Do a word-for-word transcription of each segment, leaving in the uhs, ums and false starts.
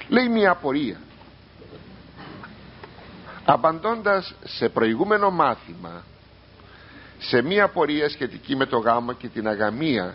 Λέει μια απορία. Απαντώντας σε προηγούμενο μάθημα σε μια απορία σχετική με το γάμο και την αγαμία,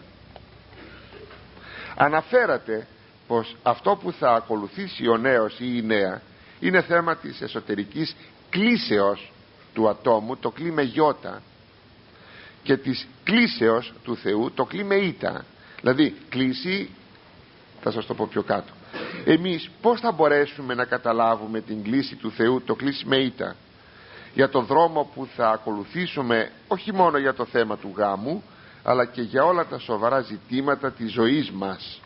αναφέρατε πως αυτό που θα ακολουθήσει ο νέος ή η νέα είναι θέμα της εσωτερικής κλίσεως του ατόμου, το κλί με γιώτα, και της κλίσεως του Θεού, το κλί με ήτα. Δηλαδή κλίση, θα σας το πω πιο κάτω. Εμείς πώς θα μπορέσουμε να καταλάβουμε την κλίση του Θεού, το κλίση με ήτα, για τον δρόμο που θα ακολουθήσουμε, όχι μόνο για το θέμα του γάμου, αλλά και για όλα τα σοβαρά ζητήματα της ζωής μας.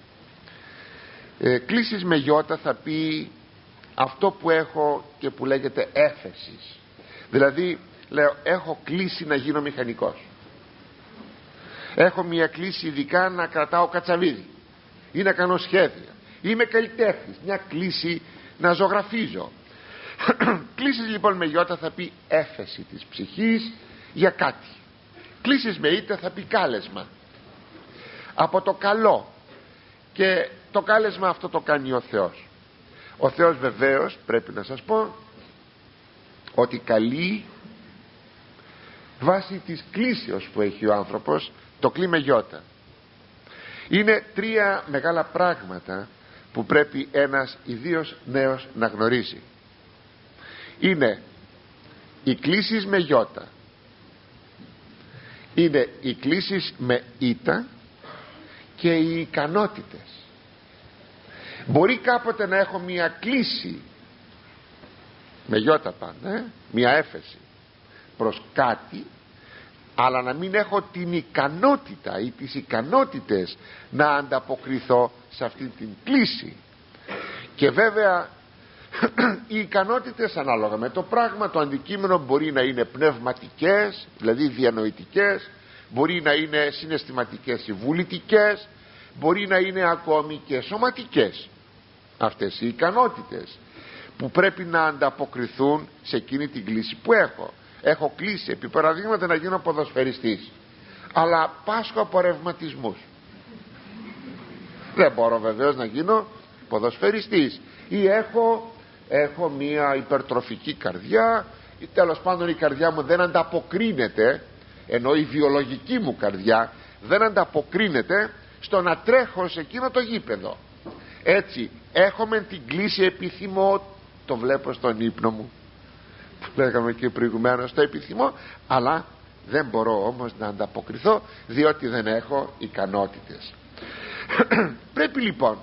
ε, Κλίσεις με γιώτα θα πει αυτό που έχω και που λέγεται έφεσης. Δηλαδή λέω, έχω κλείσει να γίνω μηχανικός, έχω μια κλίση ειδικά να κρατάω κατσαβίδι ή να κάνω σχέδια, είμαι καλλιτέχνης, μια κλίση να ζωγραφίζω. Κλίσεις λοιπόν με γιώτα θα πει έφεση της ψυχής για κάτι. Κλίσεις με ήτα θα πει κάλεσμα από το καλό, και το κάλεσμα αυτό το κάνει ο Θεός. Ο Θεός βεβαίως, πρέπει να σας πω, ότι καλεί βάσει της κλίσεως που έχει ο άνθρωπος, το κλί με γιώτα. Είναι τρία μεγάλα πράγματα που πρέπει ένας ιδίως νέος να γνωρίζει. Είναι οι κλίσεις με γιώτα, είναι οι κλίσεις με ήτα και οι ικανότητες. Μπορεί κάποτε να έχω μια κλίση με γιώτα πάντα, ε? μια έφεση προς κάτι, αλλά να μην έχω την ικανότητα ή τις ικανότητες να ανταποκριθώ σε αυτή την κλίση. Και βέβαια οι ικανότητες ανάλογα με το πράγμα, το αντικείμενο, μπορεί να είναι πνευματικές, δηλαδή διανοητικές, μπορεί να είναι συναισθηματικές ή βουλητικές, μπορεί να είναι ακόμη και σωματικές. Αυτές οι ικανότητες που πρέπει να ανταποκριθούν σε εκείνη την κλίση που έχω. Έχω κλείσει επί παραδείγματα να γίνω ποδοσφαιριστής, αλλά πάσχω από ρευματισμούς, δεν μπορώ βεβαίως να γίνω ποδοσφαιριστής. Ή έχω, έχω μια υπερτροφική καρδιά, ή τέλος πάντων η καρδιά μου δεν ανταποκρίνεται, ενώ η βιολογική μου καρδιά δεν ανταποκρίνεται στο να τρέχω σε εκείνο το γήπεδο. Έτσι έχουμε την κλίση, επιθυμώ, το βλέπω στον ύπνο μου που λέγαμε και προηγουμένως, το επιθυμώ, αλλά δεν μπορώ όμως να ανταποκριθώ διότι δεν έχω ικανότητες. Πρέπει λοιπόν,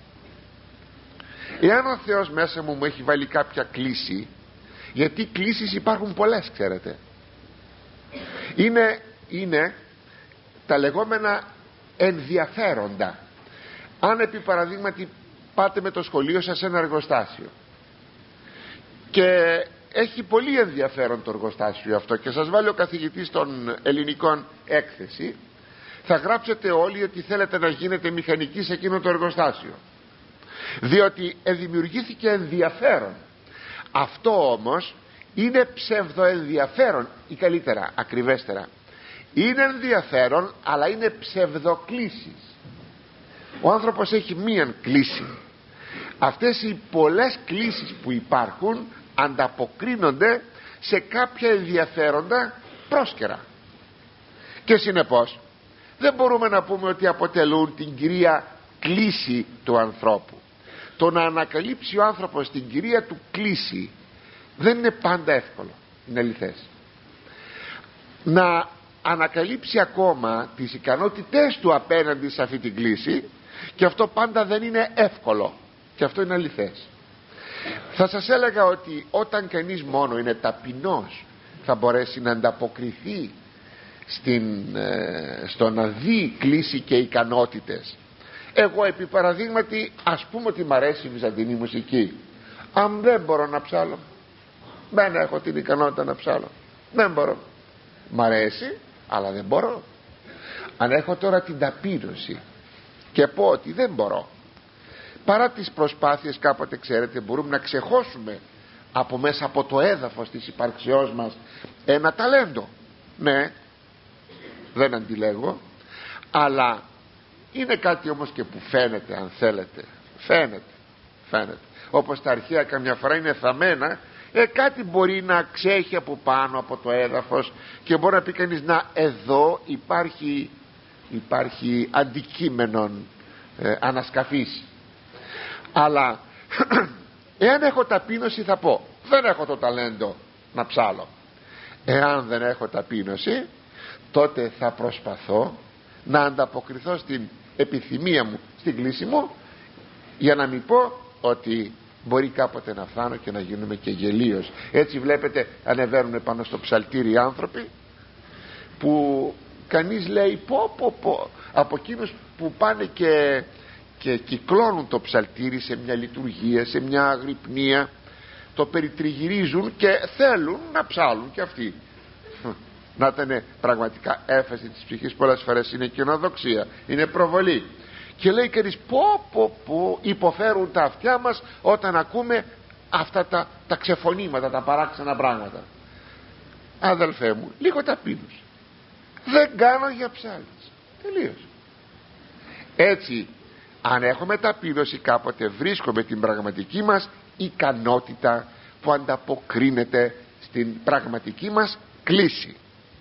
εάν ο Θεός μέσα μου μου έχει βάλει κάποια κλίση, γιατί κλίσεις υπάρχουν πολλές, ξέρετε, είναι, είναι τα λεγόμενα ενδιαφέροντα. Αν επί παραδείγματι πάτε με το σχολείο σας σε ένα εργοστάσιο και έχει πολύ ενδιαφέρον το εργοστάσιο αυτό και σας βάλει ο καθηγητής των ελληνικών έκθεση, θα γράψετε όλοι ότι θέλετε να γίνετε μηχανικοί σε εκείνο το εργοστάσιο, διότι δημιουργήθηκε ενδιαφέρον. Αυτό όμως είναι ψευδοενδιαφέρον, ή καλύτερα, ακριβέστερα, είναι ενδιαφέρον αλλά είναι ψευδοκλήσεις. Ο άνθρωπος έχει μίαν κλίση. Αυτές οι πολλές κλίσεις που υπάρχουν ανταποκρίνονται σε κάποια ενδιαφέροντα πρόσκαιρα, και συνεπώς δεν μπορούμε να πούμε ότι αποτελούν την κυρία κλίση του ανθρώπου. Το να ανακαλύψει ο άνθρωπος την κυρία του κλίση δεν είναι πάντα εύκολο, είναι αληθές. Να ανακαλύψει ακόμα τις ικανότητές του απέναντι σε αυτή την κλίση, και αυτό πάντα δεν είναι εύκολο, και αυτό είναι αληθές. Θα σας έλεγα ότι όταν κανείς μόνο είναι ταπεινός θα μπορέσει να ανταποκριθεί στην, ε, στο να δει κλίση και ικανότητες. Εγώ επί παραδείγματι, ας πούμε ότι μ' αρέσει η βυζαντινή μουσική, αν δεν μπορώ να ψάλω, δεν έχω την ικανότητα να ψάλω, δεν μπορώ, μ' αρέσει αλλά δεν μπορώ. Αν έχω τώρα την ταπείνωση και πω ότι δεν μπορώ, παρά τις προσπάθειες κάποτε, ξέρετε, μπορούμε να ξεχώσουμε από μέσα από το έδαφος της υπαρξιός μας ένα ταλέντο, ναι, δεν αντιλέγω, αλλά είναι κάτι όμως και που φαίνεται, αν θέλετε, φαίνεται. φαίνεται. Όπως τα αρχαία καμιά φορά είναι θαμμένα, ε, κάτι μπορεί να ξέχει από πάνω από το έδαφος και μπορεί να πει κανείς, να, εδώ υπάρχει, υπάρχει αντικείμενον ε, ανασκαφής. Αλλά εάν έχω ταπείνωση θα πω, δεν έχω το ταλέντο να ψάλω. Εάν δεν έχω ταπείνωση, τότε θα προσπαθώ να ανταποκριθώ στην επιθυμία μου, στην κλίση μου, για να μην πω ότι μπορεί κάποτε να φτάνω και να γίνουμε και γελίος. Έτσι βλέπετε ανεβαίνουν πάνω στο ψαλτήρι οι άνθρωποι που κανείς λέει πω πω πω, από εκείνους που πάνε και, και κυκλώνουν το ψαλτήρι σε μια λειτουργία, σε μια αγρυπνία, το περιτριγυρίζουν και θέλουν να ψάλουν και αυτοί. Να ήταν πραγματικά έφεση της ψυχής, πολλές φορές είναι κοινοδοξία, είναι προβολή. Και λέει κανείς πω πω πω, υποφέρουν τα αυτιά μας όταν ακούμε αυτά τα, τα ξεφωνήματα, τα παράξενα πράγματα. Αδελφέ μου, λίγο ταπείνωση. Δεν κάνω για ψάλτες. Τελείως. Έτσι, αν έχουμε ταπείνωση, κάποτε βρίσκουμε την πραγματική μας ικανότητα που ανταποκρίνεται στην πραγματική μας κλίση.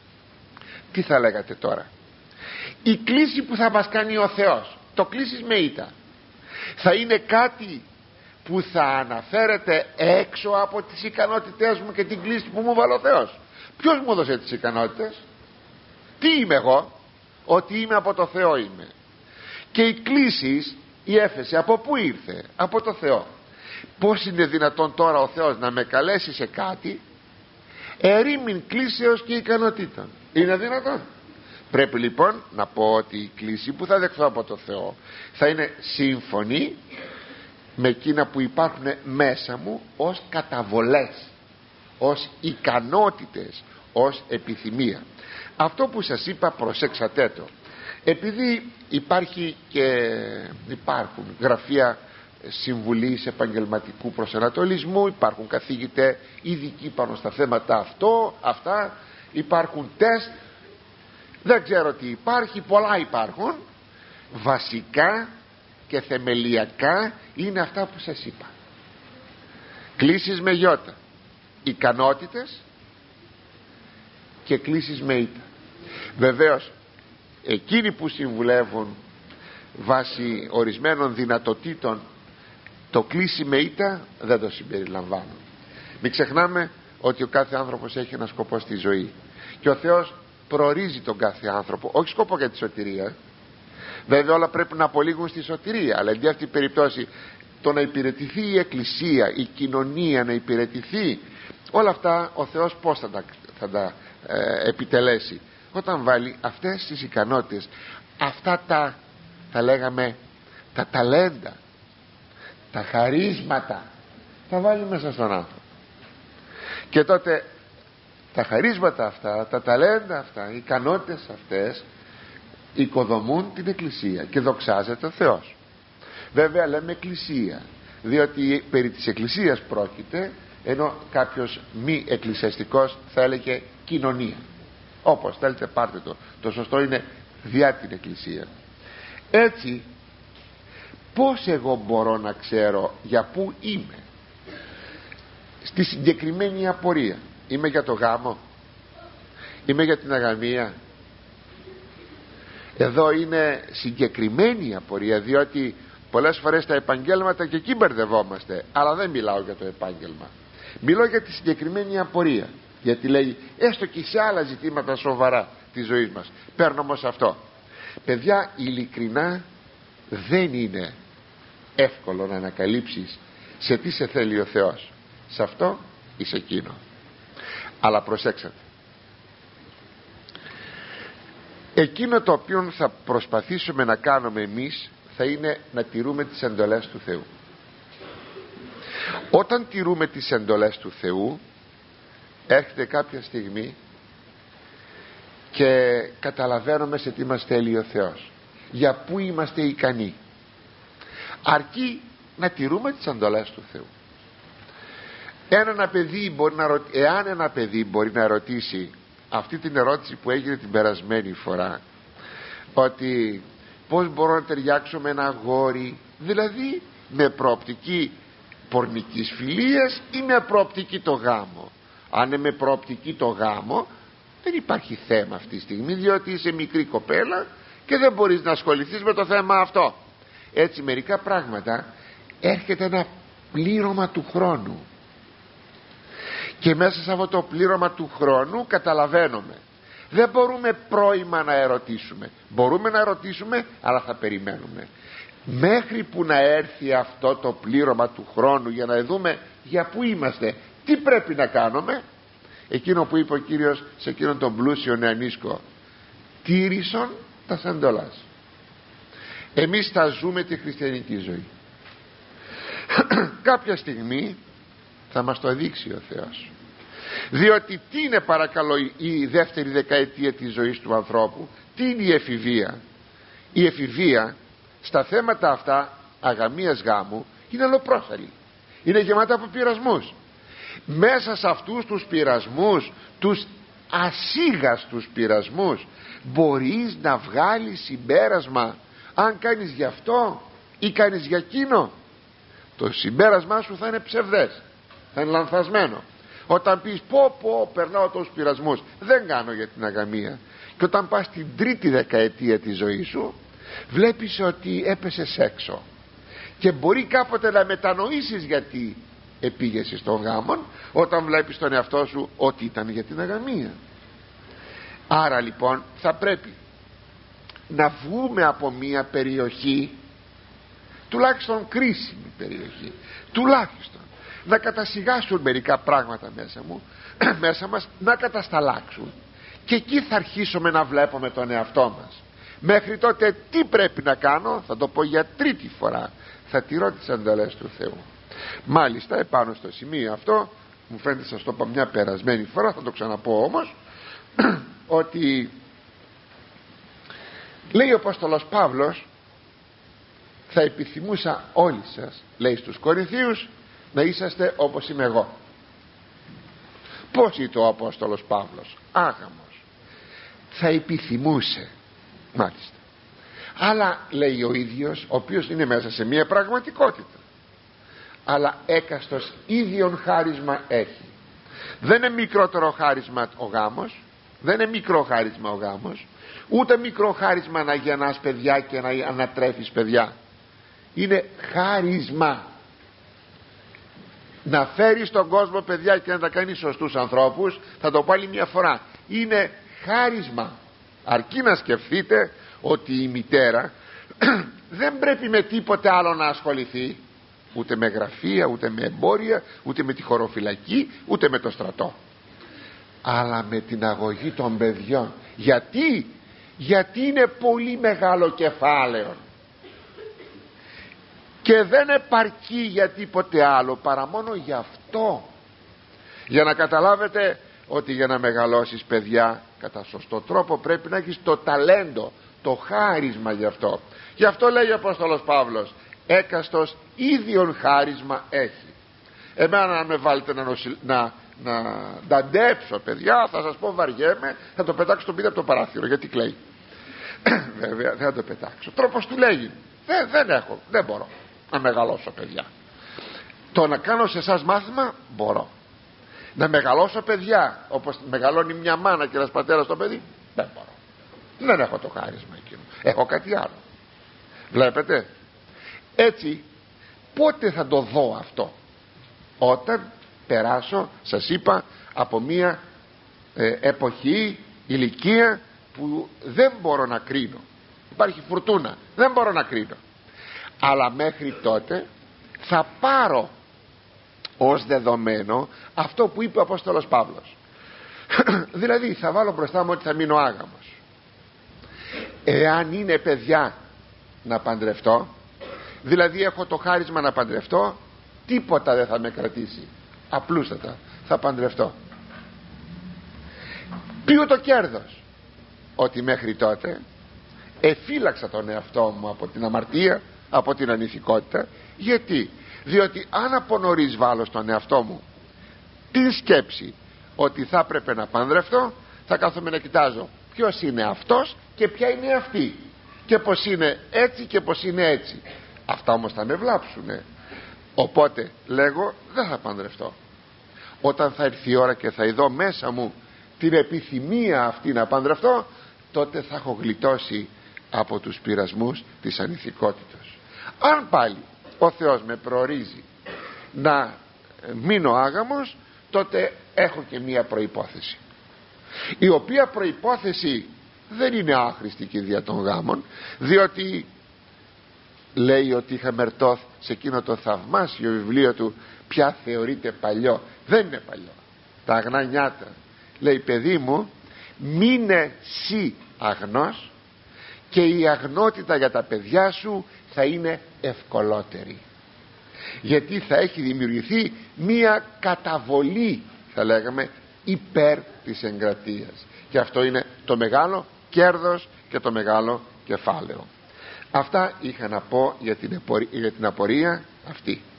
Τι θα λέγατε τώρα? Η κλίση που θα μας κάνει ο Θεός, το κλίσεις με ήττα, θα είναι κάτι που θα αναφέρεται έξω από τις ικανότητές μου και την κλίση που μου βάλει ο Θεός. Ποιος μου έδωσε τις ικανότητες? Τι είμαι εγώ? Ότι είμαι από το Θεό είμαι. Και η κλίση, η έφεση, από πού ήρθε? Από το Θεό. Πώς είναι δυνατόν τώρα ο Θεός να με καλέσει σε κάτι ερήμην κλίσεως και ικανοτήτων? Είναι δυνατόν? Πρέπει λοιπόν να πω ότι η κλίση που θα δεχθώ από το Θεό θα είναι σύμφωνη με εκείνα που υπάρχουν μέσα μου ως καταβολές, ως ικανότητες, ως επιθυμία. Αυτό που σας είπα, προσέξατε το, επειδή υπάρχει και υπάρχουν γραφεία συμβουλής επαγγελματικού προσανατολισμού, υπάρχουν καθηγητές ειδικοί πάνω στα θέματα αυτό, αυτά, υπάρχουν τεστ, δεν ξέρω τι υπάρχει, πολλά υπάρχουν. Βασικά και θεμελιακά είναι αυτά που σας είπα. Κλίσεις με γιώτα, ικανότητες και κλίσεις με ήττα. Βεβαίως εκείνοι που συμβουλεύουν βάσει ορισμένων δυνατοτήτων, το κλίση με ήττα δεν το συμπεριλαμβάνουν. Μην ξεχνάμε ότι ο κάθε άνθρωπος έχει ένα σκοπό στη ζωή και ο Θεός προορίζει τον κάθε άνθρωπο, όχι σκοπό για τη σωτηρία. Βέβαια όλα πρέπει να απολύγουν στη σωτηρία, αλλά εν αυτή περιπτώσει το να υπηρετηθεί η εκκλησία, η κοινωνία να υπηρετηθεί, όλα αυτά ο Θεός πώς θα τα, θα τα ε, επιτελέσει? Όταν βάλει αυτές τις ικανότητες, αυτά τα, θα λέγαμε, τα ταλέντα, τα χαρίσματα, θα βάλει μέσα στον άνθρωπο. Και τότε τα χαρίσματα αυτά, τα ταλέντα αυτά, οι ικανότητες αυτές οικοδομούν την εκκλησία και δοξάζεται ο Θεός. Βέβαια λέμε εκκλησία διότι περί της εκκλησίας πρόκειται, ενώ κάποιος μη εκκλησιαστικός θα έλεγε κοινωνία. Όπως θέλετε πάρτε το, το σωστό είναι διά την εκκλησία. Έτσι πώς εγώ μπορώ να ξέρω για πού είμαι στη συγκεκριμένη απορία? Είμαι για το γάμο? Είμαι για την αγαμία? Εδώ είναι συγκεκριμένη η απορία, διότι πολλές φορές τα επαγγέλματα και εκεί μπερδευόμαστε, αλλά δεν μιλάω για το επάγγελμα, μιλώ για τη συγκεκριμένη απορία, γιατί λέει έστω και σε άλλα ζητήματα σοβαρά της ζωής μας. Παίρνω όμως αυτό, παιδιά, ειλικρινά δεν είναι εύκολο να ανακαλύψεις σε τι σε θέλει ο Θεός, σε αυτό ή σε εκείνο. Αλλά προσέξτε, εκείνο το οποίο θα προσπαθήσουμε να κάνουμε εμείς θα είναι να τηρούμε τις εντολές του Θεού. Όταν τηρούμε τις εντολές του Θεού, έρχεται κάποια στιγμή και καταλαβαίνουμε σε τι μας θέλει ο Θεός, για πού είμαστε ικανοί, αρκεί να τηρούμε τις εντολές του Θεού. Εάν ένα παιδί μπορεί να, ρω... Εάν ένα παιδί μπορεί να ρωτήσει αυτή την ερώτηση που έγινε την περασμένη φορά, ότι πώς μπορώ να ταιριάξω με ένα αγόρι, δηλαδή με προοπτική πορνικής φιλίας ή με προοπτική το γάμο? Αν είναι με προοπτική το γάμο, δεν υπάρχει θέμα αυτή τη στιγμή, διότι είσαι μικρή κοπέλα και δεν μπορείς να ασχοληθείς με το θέμα αυτό. Έτσι μερικά πράγματα έρχεται ένα πλήρωμα του χρόνου, και μέσα σε αυτό το πλήρωμα του χρόνου καταλαβαίνουμε, δεν μπορούμε πρώιμα να ερωτήσουμε. Μπορούμε να ερωτήσουμε, αλλά θα περιμένουμε μέχρι που να έρθει αυτό το πλήρωμα του χρόνου, για να δούμε για πού είμαστε, τι πρέπει να κάνουμε. Εκείνο που είπε ο Κύριος σε εκείνον τον πλούσιο νεανίσκο, τήρησον τα εντολάς. Εμείς θα ζούμε τη χριστιανική ζωή. Κάποια στιγμή θα μας το δείξει ο Θεός, διότι τι είναι, παρακαλώ, η δεύτερη δεκαετία της ζωής του ανθρώπου? Τι είναι η εφηβεία? Η εφηβεία στα θέματα αυτά αγαμίας γάμου είναι αλλοπρόσαλη, είναι γεμάτα από πειρασμούς. Μέσα σε αυτούς τους πειρασμούς, τους ασίγαστους πειρασμούς, μπορείς να βγάλεις συμπέρασμα αν κάνεις γι' αυτό ή κάνεις για εκείνο. Το συμπέρασμά σου θα είναι ψευδές, θα είναι λανθασμένο. Όταν πεις πω πω περνάω τόσους πειρασμούς, δεν κάνω για την αγαμία, και όταν πας στην τρίτη δεκαετία της ζωής σου βλέπεις ότι έπεσες έξω, και μπορεί κάποτε να μετανοήσεις γιατί επήγεσαι στον γάμον, όταν βλέπεις τον εαυτό σου ότι ήταν για την αγαμία. Άρα λοιπόν θα πρέπει να βγούμε από μια περιοχή, τουλάχιστον κρίσιμη περιοχή, τουλάχιστον να κατασυγάσουν μερικά πράγματα μέσα μου, μέσα μας, να κατασταλάξουν, και εκεί θα αρχίσουμε να βλέπουμε τον εαυτό μας. Μέχρι τότε τι πρέπει να κάνω? Θα το πω για τρίτη φορά, θα τηρώ τις εντολές του Θεού. Μάλιστα επάνω στο σημείο αυτό, μου φαίνεται σας το πω μια περασμένη φορά, θα το ξαναπώ όμως, ότι λέει ο Απόστολος Παύλος, θα επιθυμούσα όλοι σας, λέει στους Κορινθίους, να είσαστε όπως είμαι εγώ. Πώς είπε ο Απόστολος Παύλος? Άγαμος. Θα επιθυμούσε, μάλιστα, αλλά λέει ο ίδιος, ο οποίος είναι μέσα σε μια πραγματικότητα, αλλά έκαστος ίδιον χάρισμα έχει. Δεν είναι μικρότερο χάρισμα ο γάμος, δεν είναι μικρό χάρισμα ο γάμος, ούτε μικρό χάρισμα να γεννάς παιδιά και να ανατρέφεις παιδιά. Είναι χάρισμα να φέρεις στον κόσμο παιδιά και να τα κάνεις σωστούς ανθρώπους. Θα το πω άλλη μια φορά, είναι χάρισμα. Αρκεί να σκεφτείτε ότι η μητέρα δεν πρέπει με τίποτε άλλο να ασχοληθεί, ούτε με γραφεία, ούτε με εμπόρια, ούτε με τη χωροφυλακή, ούτε με το στρατό, αλλά με την αγωγή των παιδιών. Γιατί? Γιατί είναι πολύ μεγάλο κεφάλαιο και δεν επαρκεί για τίποτε άλλο παρά μόνο γι' αυτό. Για να καταλάβετε ότι για να μεγαλώσεις παιδιά κατά σωστό τρόπο πρέπει να έχεις το ταλέντο, το χάρισμα γι' αυτό. Γι' αυτό λέει ο Απόστολος Παύλος, έκαστος ίδιον χάρισμα έχει. Εμένα να με βάλετε να, νοσηλ... να, να νταντέψω παιδιά, θα σας πω βαριέμαι, θα το πετάξω τον πίδι από το παράθυρο, γιατί κλαίει. Βέβαια δεν θα το πετάξω, τρόπος του λέγει, δεν, δεν έχω, δεν μπορώ να μεγαλώσω παιδιά. Το να κάνω σε εσάς μάθημα μπορώ. Να μεγαλώσω παιδιά όπως μεγαλώνει μια μάνα και ένας πατέρας το παιδί, δεν μπορώ. Δεν έχω το χάρισμα εκείνο, έχω κάτι άλλο. Βλέπετε? Έτσι πότε θα το δω αυτό? Όταν περάσω, σας είπα, από μια ε, εποχή, ηλικία που δεν μπορώ να κρίνω, υπάρχει φουρτούνα, δεν μπορώ να κρίνω, αλλά μέχρι τότε θα πάρω ως δεδομένο αυτό που είπε ο Απόστολος Παύλος. Δηλαδή θα βάλω μπροστά μου ότι θα μείνω άγαμος. Εάν είναι παιδιά να παντρευτώ, δηλαδή έχω το χάρισμα να παντρευτώ, τίποτα δεν θα με κρατήσει, απλούστατα θα παντρευτώ. Ποιο το κέρδος? Ότι μέχρι τότε εφύλαξα τον εαυτό μου από την αμαρτία, από την ανηθικότητα. Γιατί? Διότι αν από νωρίς βάλω στον εαυτό μου την σκέψη ότι θα έπρεπε να παντρευτώ, θα κάθομαι να κοιτάζω ποιος είναι αυτός και ποια είναι αυτή, και πως είναι έτσι και πως είναι έτσι. Αυτά όμως θα με βλάψουνε. Οπότε λέγω, δεν θα παντρευτώ. Όταν θα έρθει η ώρα και θα ειδώ μέσα μου την επιθυμία αυτή να παντρευτώ, τότε θα έχω γλιτώσει από τους πειρασμούς της ανηθικότητας. Αν πάλι ο Θεός με προορίζει να μείνω άγαμος, τότε έχω και μία προϋπόθεση, η οποία προϋπόθεση δεν είναι άχρηστη και δια των γάμων, διότι λέει ότι είχα Μερτόθ σε εκείνο το θαυμάσιο βιβλίο του, πια θεωρείται παλιό. Δεν είναι παλιό, τα αγνά νιάτα. Λέει, παιδί μου, μείνε σύ αγνός και η αγνότητα για τα παιδιά σου θα είναι ευκολότερη, γιατί θα έχει δημιουργηθεί μία καταβολή, θα λέγαμε, υπέρ της εγκρατείας, και αυτό είναι το μεγάλο κέρδος και το μεγάλο κεφάλαιο. Αυτά είχα να πω για την απορία αυτή.